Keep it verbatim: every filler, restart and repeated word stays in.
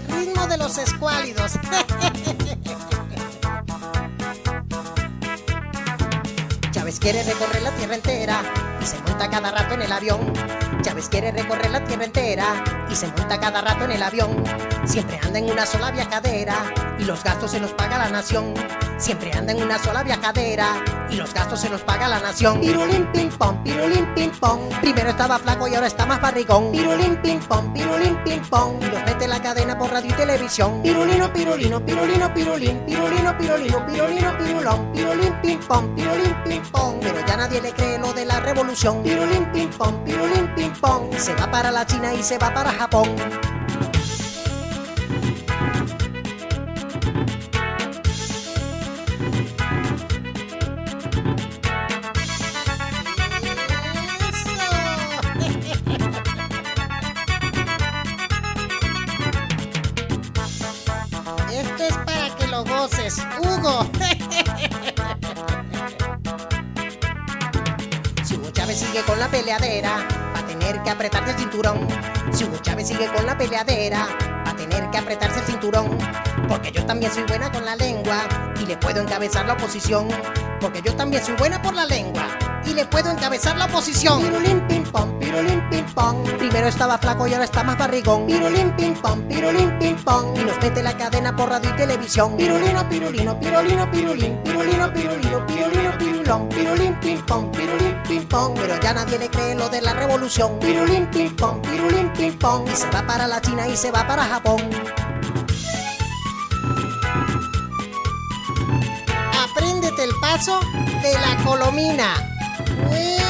el ritmo de los escuálidos. Chávez quiere recorrer la tierra entera y se monta cada rato en el avión. Chávez quiere recorrer la tierra entera y se monta cada rato en el avión. Siempre anda en una sola viajadera y los gastos se los paga la nación. Siempre anda en una sola viajadera y los gastos se los paga la nación. Pirulín ping pong, pirulín ping pong. Primero estaba flaco y ahora está más barrigón. Pirulín ping pong, pirulín ping pong. Y los mete en la cadena por radio y televisión. Pirulino, pirulino, pirulino, pirulín. Pirulino, pirulino, pirulino, pirulón. Pirulín ping pong, pirulín ping pong. Pero ya nadie le cree lo de la revolución. Pirulín ping pong, pirulín ping pong. Se va para la China y se va para Japón. Esto es para que lo goces, Hugo. Si Hugo Chávez sigue con la peleadera, va a tener que apretarse el cinturón. Si Hugo Chávez sigue con la peleadera, va a tener que apretarse el cinturón. Porque yo también soy buena con la lengua y le puedo encabezar la oposición. Porque yo también soy buena por la lengua y le puedo encabezar la oposición. Pirulín ping pong, pirulín ping pong. Primero estaba flaco y ahora está más barrigón. Pirulín ping pong, pirulín ping pong. Y nos mete la cadena por radio y televisión. Pirulino, pirulino, pirulino, pirulín. Pirulino, pirulino, pirulino, pirulón. Pirulín ping pong, pirulín ping pong. Pero ya nadie le cree lo de la revolución. Pirulín ping pong, pirulín ping pong. Y se va para la China y se va para Japón. Apréndete el paso de la colomina. ¡Uy!